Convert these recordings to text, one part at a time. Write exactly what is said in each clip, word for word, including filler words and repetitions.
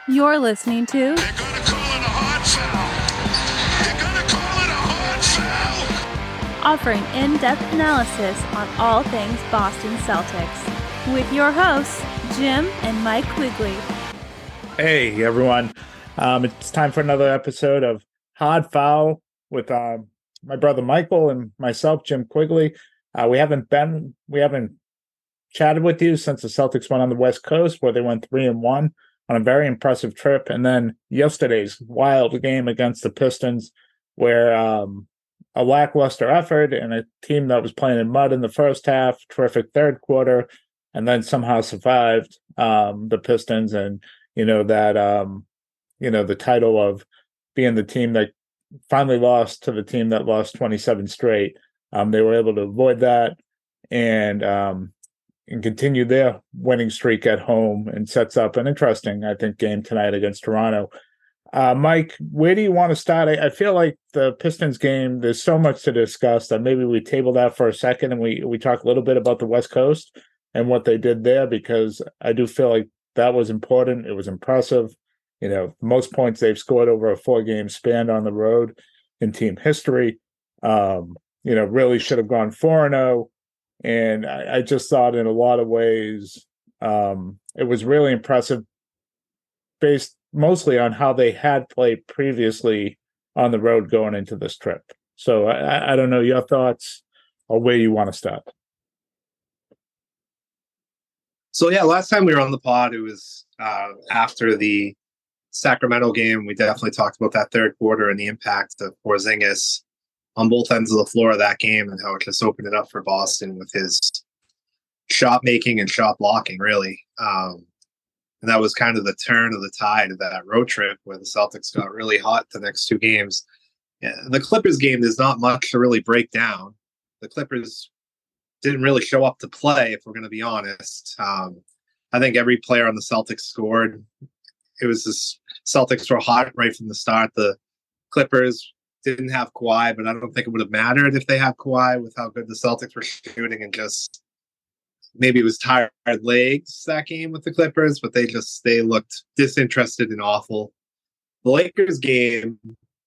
You're listening to They're gonna call it a hard foul. They're gonna call it a hard foul. offering in-depth analysis on all things Boston Celtics with your hosts, Jim and Mike Quigley. Hey, everyone. Um, it's time for another episode of Hard Foul with uh, my brother Michael and myself, Jim Quigley. Uh, we haven't been, we haven't chatted with you since the Celtics went on the West Coast, where they went three and one on a very impressive trip, and then yesterday's wild game against the Pistons, where um, a lackluster effort and a team that was playing in mud in the first half, terrific third quarter, and then somehow survived um, the Pistons, and you know that um, you know the title of being the team that finally lost to the team that lost twenty-seven straight. Um, they were able to avoid that and um, and continue their winning streak at home, and sets up an interesting, I think, game tonight against Toronto. Uh, Mike, where do you want to start? I, I feel like the Pistons game, there's so much to discuss that maybe we table that for a second and we, we talk a little bit about the West Coast and what they did there, because I do feel like that was important. It was impressive. You know, most points they've scored over a four-game span on the road in team history. Um, you know, really should have gone four and oh. And I, I just thought in a lot of ways um, it was really impressive based mostly on how they had played previously on the road going into this trip. So I, I don't know your thoughts or where you want to start. So, yeah, last time we were on the pod, it was uh, after the Sacramento game. We definitely talked about that third quarter and the impact of Porzingis on both ends of the floor of that game, and how it just opened it up for Boston with his shot making and shot blocking, really. Um, and that was kind of the turn of the tide of that road trip, where the Celtics got really hot the next two games. Yeah, the Clippers game, there's not much to really break down. The Clippers didn't really show up to play, if we're going to be honest. Um, I think every player on the Celtics scored. It was just Celtics were hot right from the start. The Clippers didn't have Kawhi, but I don't think it would have mattered if they had Kawhi with how good the Celtics were shooting, and just maybe it was tired legs that game with the Clippers, but they just, they looked disinterested and awful. The Lakers game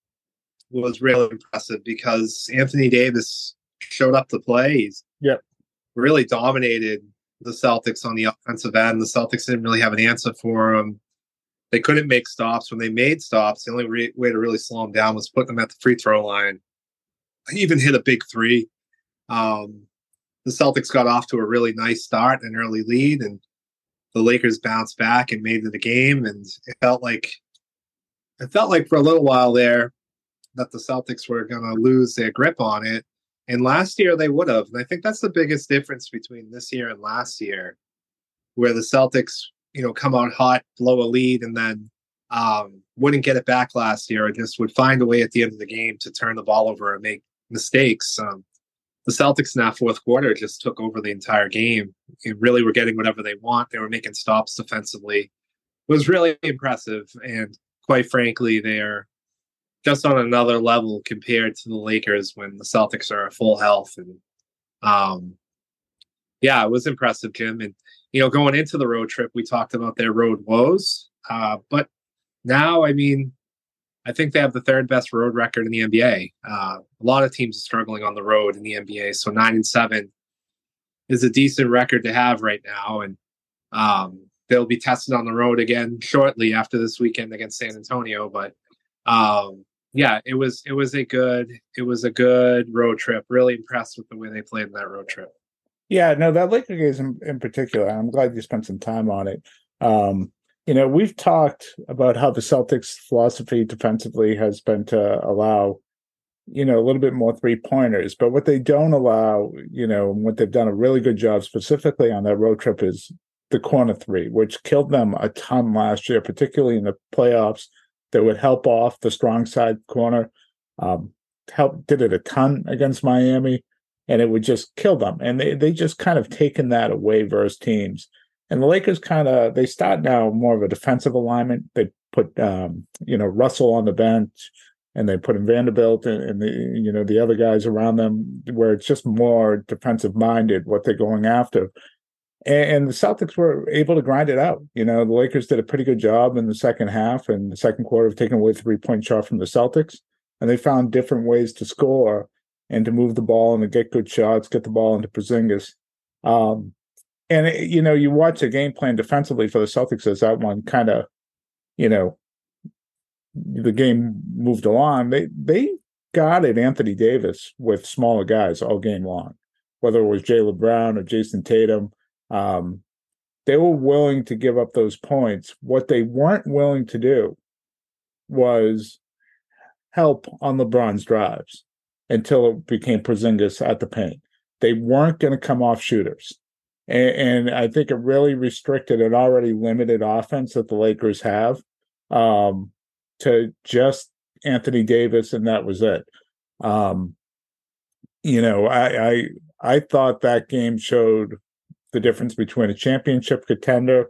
was really impressive because Anthony Davis showed up to play. He's yep. really dominated the Celtics on the offensive end. The Celtics didn't really have an answer for him. They couldn't make stops. When they made stops, the only re- way to really slow them down was put them at the free throw line. He even hit a big three. Um, the Celtics got off to a really nice start, an early lead, and the Lakers bounced back and made it a game. And it felt like it felt like for a little while there that the Celtics were going to lose their grip on it. And last year they would have. And I think that's the biggest difference between this year and last year, where the Celtics, you know, come out hot, blow a lead, and then um, wouldn't get it back last year, or just would find a way at the end of the game to turn the ball over and make mistakes. Um, the Celtics in that fourth quarter just took over the entire game. They really were getting whatever they want. They were making stops defensively. It was really impressive. And quite frankly, they're just on another level compared to the Lakers when the Celtics are at full health. And um, yeah, it was impressive, Jim. And you know, going into the road trip, we talked about their road woes. Uh, but now, I mean, I think they have the third best road record in the N B A. Uh, a lot of teams are struggling on the road in the N B A. So nine and seven is a decent record to have right now. And um, they'll be tested on the road again shortly after this weekend against San Antonio. But um, yeah, it was it was a good it was a good road trip. Really impressed with the way they played in that road trip. Yeah, no, that Laker game in, in particular, I'm glad you spent some time on it. Um, you know, we've talked about how the Celtics' philosophy defensively has been to allow, you know, a little bit more three-pointers. But what they don't allow, you know, and what they've done a really good job specifically on that road trip is the corner three, which killed them a ton last year, particularly in the playoffs, that would help off the strong side corner. Um, help did it a ton against Miami. And it would just kill them. And they, they just kind of taken that away versus teams. And the Lakers kind of, they start now more of a defensive alignment. They put, um, you know, Russell on the bench, and they put in Vanderbilt and, and the, you know, the other guys around them, where it's just more defensive minded what they're going after. and, and the Celtics were able to grind it out. You know, the Lakers did a pretty good job in the second half and the second quarter of taking away a three-point shot from the Celtics, and they found different ways to score and to move the ball and to get good shots, get the ball into Porzingis. Um, and, it, you know, you watch the game plan defensively for the Celtics as that one kind of, you know, the game moved along. They, they guarded Anthony Davis with smaller guys all game long, whether it was Jaylen Brown or Jason Tatum. Um, they were willing to give up those points. What they weren't willing to do was help on LeBron's drives until it became Porzingis at the paint. They weren't going to come off shooters. And, and I think it really restricted an already limited offense that the Lakers have um, to just Anthony Davis, and that was it. Um, you know, I, I I thought that game showed the difference between a championship contender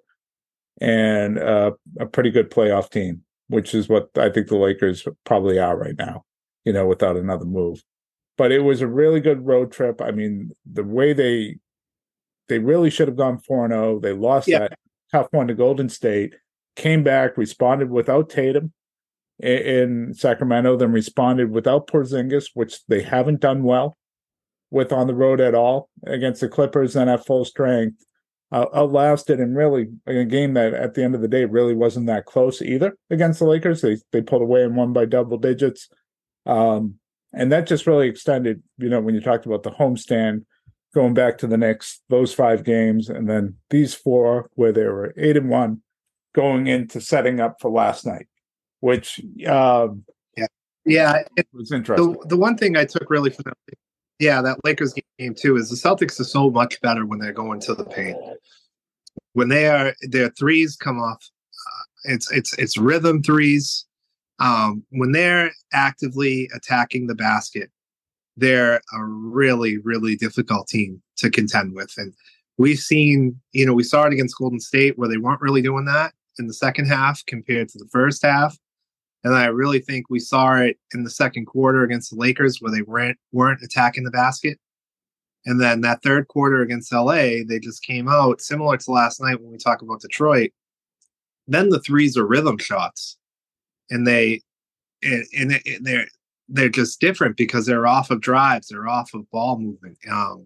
and uh, a pretty good playoff team, which is what I think the Lakers probably are right now, you know, without another move. But it was a really good road trip. I mean, the way they they really should have gone four and oh. They lost yeah. that tough one to Golden State, came back, responded without Tatum in, in Sacramento, then responded without Porzingis, which they haven't done well with on the road at all against the Clippers and at full strength. Uh, outlasted and really a game that at the end of the day really wasn't that close either against the Lakers. They they pulled away and won by double digits. Um, and that just really extended, you know, when you talked about the homestand, going back to the next, those five games, and then these four where they were eight and one going into setting up for last night, which um, yeah, yeah, it was interesting. The, the one thing I took really from that, yeah, that Lakers game too, is the Celtics are so much better when they're going to the paint. When they are, their threes come off, uh, it's it's it's rhythm threes. Um, when they're actively attacking the basket, they're a really, really difficult team to contend with. And we've seen, you know, we saw it against Golden State where they weren't really doing that in the second half compared to the first half. And I really think we saw it in the second quarter against the Lakers where they weren't, weren't attacking the basket. And then that third quarter against L A, they just came out similar to last night when we talk about Detroit. Then the threes are rhythm shots. And they, and, and they're, they're just different because they're off of drives. They're off of ball movement. Um,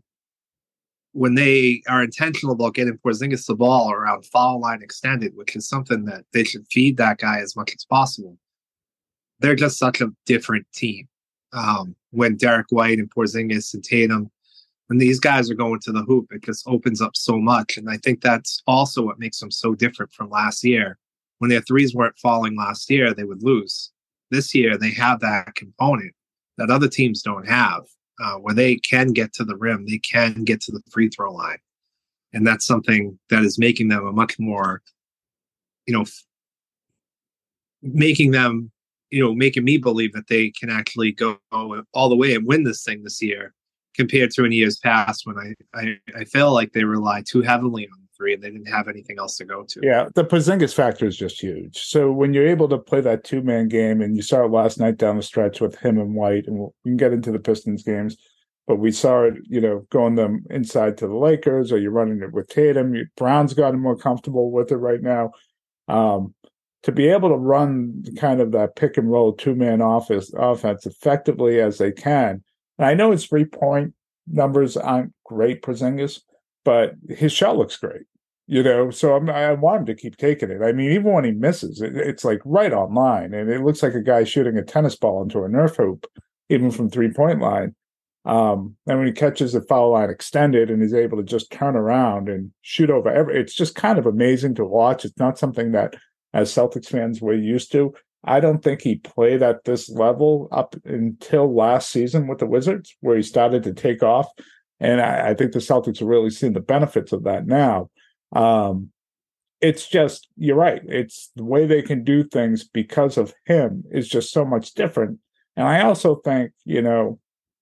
when they are intentional about getting Porzingis the ball around foul line extended, which is something that they should feed that guy as much as possible. They're just such a different team. Um, when Derek White and Porzingis and Tatum, when these guys are going to the hoop, it just opens up so much. And I think that's also what makes them so different from last year. When their threes weren't falling last year, they would lose. This year, they have that component that other teams don't have, uh, where they can get to the rim, they can get to the free throw line. And that's something that is making them a much more, you know, f- making them, you know, making me believe that they can actually go all the way and win this thing this year compared to in years past when I, I, I feel like they rely too heavily on the three and they didn't have anything else to go to. Yeah, the Porzingis factor is just huge. So when you're able to play that two-man game, and you saw it last night down the stretch with him and White, and we'll, we can get into the Pistons games, but we saw it, you know, going them inside to the Lakers, or you're running it with Tatum. Brown's gotten more comfortable with it right now. Um, to be able to run kind of that pick and roll two-man office offense effectively as they can. And I know his three-point numbers aren't great, Porzingis, but his shot looks great, you know, so I'm, I want him to keep taking it. I mean, even when he misses, it, it's like right on line, and it looks like a guy shooting a tennis ball into a Nerf hoop, even from three-point line. Um, and when he catches the foul line extended and is able to just turn around and shoot over every, it's just kind of amazing to watch. It's not something that, as Celtics fans, we're used to. I don't think he played at this level up until last season with the Wizards, where he started to take off. And I, I think the Celtics are really seeing the benefits of that now. Um, it's just, you're right. It's the way they can do things because of him is just so much different. And I also think, you know,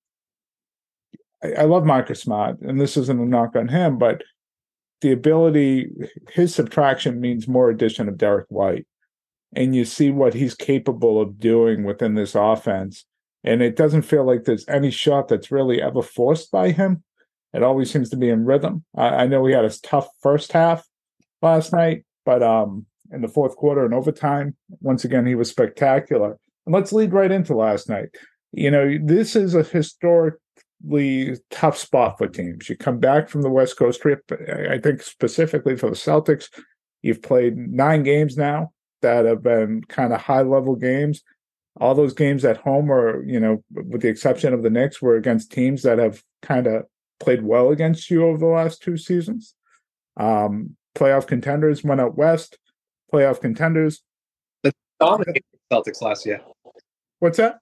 I, I love Marcus Smart, and this isn't a knock on him, but the ability, his subtraction means more addition of Derek White. And you see what he's capable of doing within this offense. And it doesn't feel like there's any shot that's really ever forced by him. It always seems to be in rhythm. I, I know he had a tough first half last night, but um, in the fourth quarter and overtime, once again, he was spectacular. And let's lead right into last night. You know, this is a historically tough spot for teams. You come back from the West Coast trip, I think specifically for the Celtics, you've played nine games now that have been kind of high-level games. All those games at home are, you know, with the exception of the Knicks, were against teams that have kind of played well against you over the last two seasons. Um, playoff contenders went out west. Playoff contenders. The dominated the Celtics last year. What's that?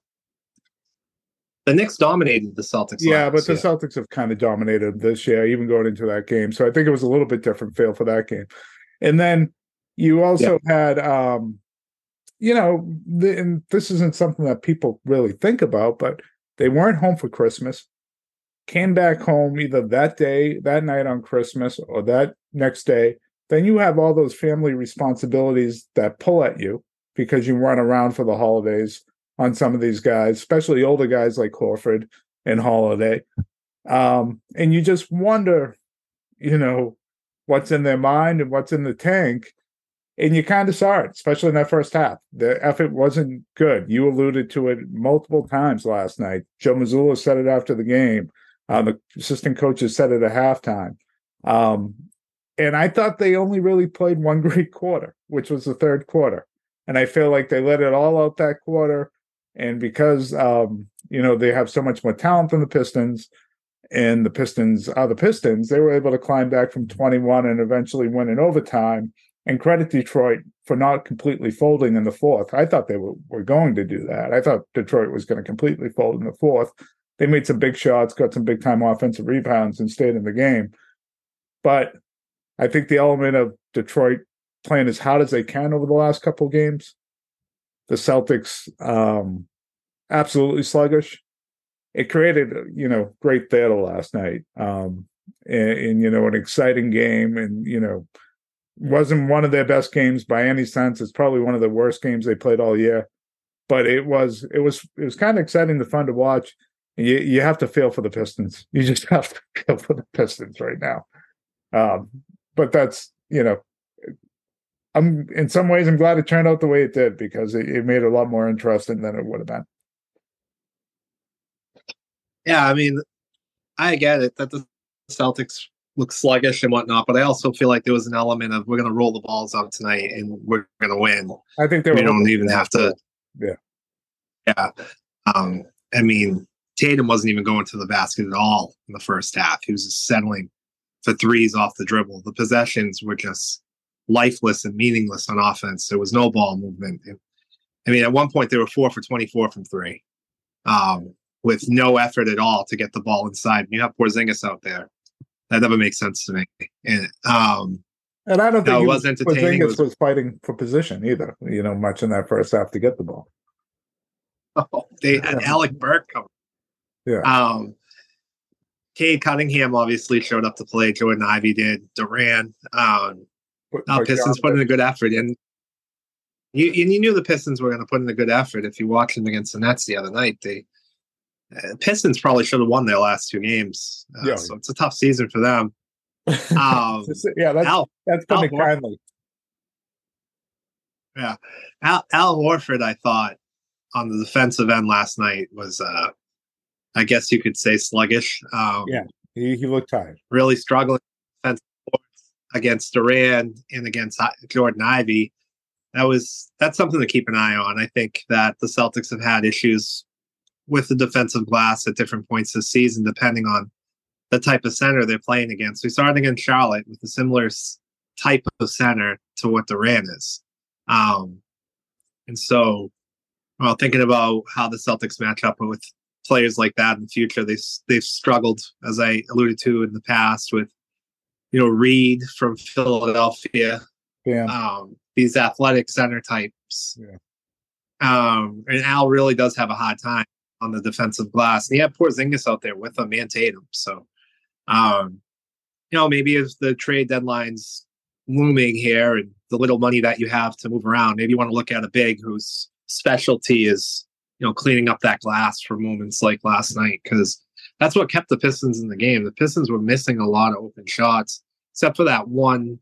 The Knicks dominated the Celtics. Yeah, last but the year. Celtics have kind of dominated this year, even going into that game. So I think it was a little bit different feel for that game. And then you also yeah. had, um, you know, the, and this isn't something that people really think about, but they weren't home for Christmas. Came back home either that day, that night on Christmas, or that next day. Then you have all those family responsibilities that pull at you because you run around for the holidays on some of these guys, especially older guys like Horford and Holiday. Um, and you just wonder, you know, what's in their mind and what's in the tank. And you kind of saw it, especially in that first half. The effort wasn't good. You alluded to it multiple times last night. Joe Mazzulla said it after the game. Uh, the assistant coaches said it at halftime. Um, and I thought they only really played one great quarter, which was the third quarter. And I feel like they let it all out that quarter. And because, um, you know, they have so much more talent than the Pistons, and the Pistons are the Pistons, they were able to climb back from twenty-one and eventually win in overtime. And credit Detroit for not completely folding in the fourth. I thought they were, were going to do that. I thought Detroit was going to completely fold in the fourth. They made some big shots, got some big-time offensive rebounds, and stayed in the game. But I think the element of Detroit playing as hard as they can over the last couple of games, the Celtics um, absolutely sluggish. It created, you know, great theater last night, um, and, and, you know, an exciting game, and, you know, wasn't one of their best games by any sense. It's probably one of the worst games they played all year, but it was, it was, it was kind of exciting and fun to watch. You, you have to feel for the Pistons. You just have to feel for the Pistons right now. Um, but that's, you know, I'm in some ways, I'm glad it turned out the way it did, because it, it made it a lot more interesting than it would have been. Yeah, I mean, I get it that the Celtics look sluggish and whatnot, but I also feel like there was an element of, we're going to roll the balls out tonight and we're going to win. I think they we were don't even have to. Yeah. Yeah. Um, I mean, Tatum wasn't even going to the basket at all in the first half. He was just settling for threes off the dribble. The possessions were just lifeless and meaningless on offense. There was no ball movement. I mean, at one point they were four for twenty-four from three, um, with no effort at all to get the ball inside. And you have Porzingis out there. That never makes sense to me. And um, and I don't think no, it he was entertaining. Porzingis It was, was fighting for position either, you know, much in that first half to get the ball. oh, they had Alec Burke coming. Yeah. Um, Cade Cunningham obviously showed up to play. Jordan Ivey did. Durant. Um, uh, Pistons put in a good effort, and you you knew the Pistons were going to put in a good effort. If you watched them against the Nets the other night, they uh, Pistons probably should have won their last two games. Uh, yeah. So it's a tough season for them. Um, yeah, that's Al, that's putting Al it kindly. Yeah, Al, Al Horford, I thought on the defensive end last night was, uh, I guess you could say, sluggish. Um, yeah, he, he looked tired. Really struggling defensive against Durant and against Jordan Ivey. That was that's something to keep an eye on. I think that the Celtics have had issues with the defensive glass at different points this season, depending on the type of center they're playing against. We started against Charlotte with a similar type of center to what Durant is. Um, and so, well, thinking about how the Celtics match up with players like that in the future, they, they've struggled, as I alluded to in the past, with, you know, Reed from Philadelphia, yeah. um, these athletic center types. Yeah. Um, and Al really does have a hard time on the defensive glass. And he had Porzingis out there with him and Tatum. So, um, you know, maybe if the trade deadline's looming here and the little money that you have to move around, maybe you want to look at a big whose specialty is, you know, cleaning up that glass for moments like last night. Because that's what kept the Pistons in the game. The Pistons were missing a lot of open shots, except for that one.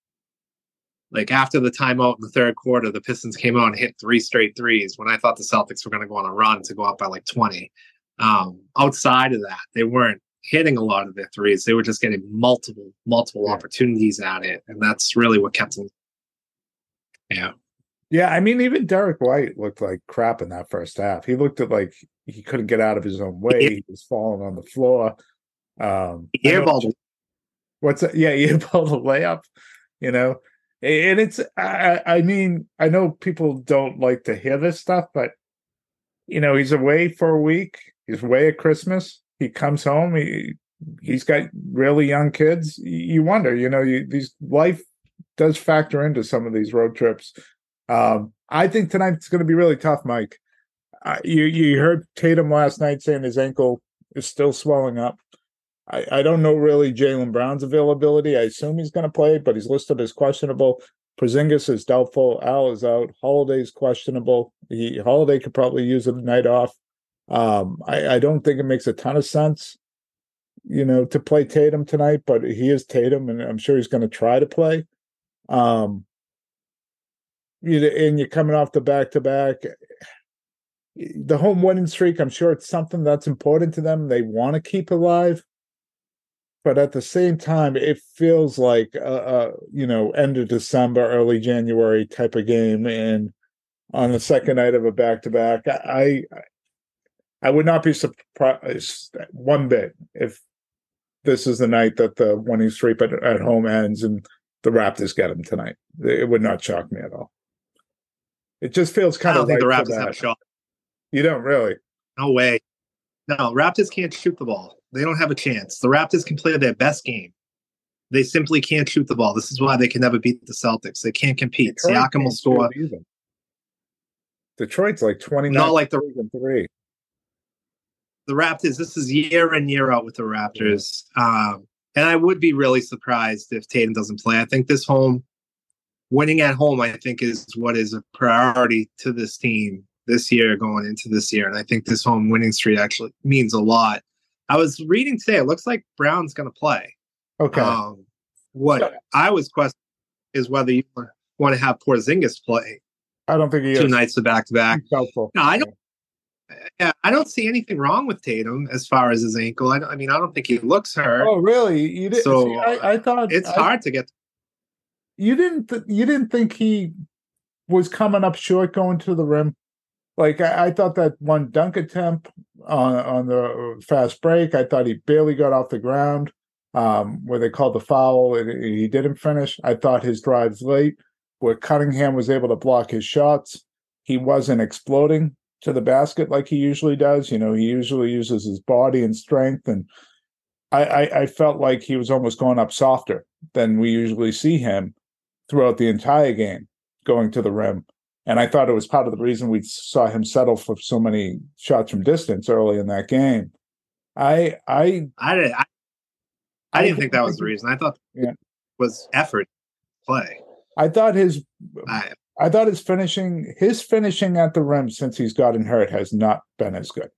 Like after the timeout in the third quarter, the Pistons came out and hit three straight threes when I thought the Celtics were going to go on a run to go up by like twenty. Um, outside of that, they weren't hitting a lot of their threes. They were just getting multiple, multiple yeah. opportunities at it. And that's really what kept them. Yeah. Yeah. I mean, even Derek White looked like crap in that first half. He looked at like he couldn't get out of his own way. He was falling on the floor. Um, airballed. What's that? Yeah. He airballed a layup, you know, and it's, I, I mean, I know people don't like to hear this stuff, but, you know, he's away for a week. He's away at Christmas. He comes home. He, he's got really young kids. You wonder, you know, you, these life does factor into some of these road trips. Um, I think tonight's going to be really tough, Mike. Uh, you, you heard Tatum last night saying his ankle is still swelling up. I, I don't know really Jaylen Brown's availability. I assume he's going to play, but he's listed as questionable. Porzingis is doubtful. Al is out. Holiday's questionable. He, Holiday could probably use a night off. Um, I, I don't think it makes a ton of sense, you know, to play Tatum tonight, but he is Tatum, and I'm sure he's going to try to play. Um, you, and you're coming off the back-to-back. The home winning streak, I'm sure it's something that's important to them. They want to keep alive. But at the same time, it feels like, a, a, you know, end of December, early January type of game. And on the second night of a back-to-back, I I would not be surprised one bit if this is the night that the winning streak at, at home ends and the Raptors get them tonight. It would not shock me at all. It just feels kind I don't of think the right Raptors have a shot. You don't really? No way. No, Raptors can't shoot the ball. They don't have a chance. The Raptors can play their best game. They simply can't shoot the ball. This is why they can never beat the Celtics. They can't compete. Detroit Siakam will score. Detroit's like twenty-nine. Not like the three. The Raptors. This is year in, year out with the Raptors. Um, and I would be really surprised if Tatum doesn't play. I think this home, winning at home, I think is what is a priority to this team this year going into this year. And I think this home winning streak actually means a lot. I was reading today, it looks like Brown's going to play. Okay. Um, what so, I was questioning is whether you want to have Porzingis play. I don't think he two is. nights of back to back. No, I don't. Yeah, I don't see anything wrong with Tatum as far as his ankle. I, don't, I mean, I don't think he looks hurt. Oh, really? You didn't? So see, I, I thought it's I, hard to get. You didn't. Th- you didn't think he was coming up short going to the rim? Like I, I thought that one dunk attempt on on the fast break, I thought he barely got off the ground. Um, where they called the foul and he didn't finish. I thought his drives late, where Cunningham was able to block his shots. He wasn't exploding to the basket like he usually does. You know, he usually uses his body and strength, and I, I, I felt like he was almost going up softer than we usually see him throughout the entire game, going to the rim. And I thought it was part of the reason we saw him settle for so many shots from distance early in that game. I I I didn't I, I didn't think that was the reason. I thought yeah. it was effort play. I thought his I, I thought his finishing his finishing at the rim since he's gotten hurt has not been as good.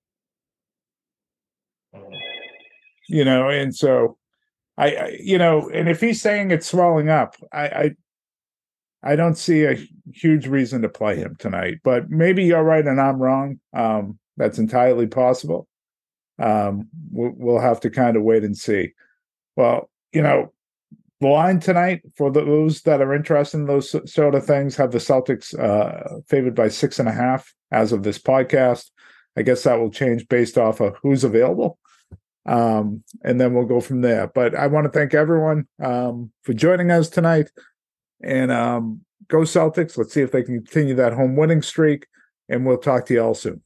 You know, and so I, I you know, and if he's saying it's swelling up, I, I I don't see a huge reason to play him tonight, but maybe you're right and I'm wrong. Um, that's entirely possible. Um, we'll, we'll have to kind of wait and see. Well, you know, the line tonight, for those that are interested in those sort of things, have the Celtics uh, favored by six and a half as of this podcast. I guess that will change based off of who's available. Um, and then we'll go from there. But I want to thank everyone um, for joining us tonight. And um, go Celtics. Let's see if they can continue that home winning streak. And we'll talk to you all soon.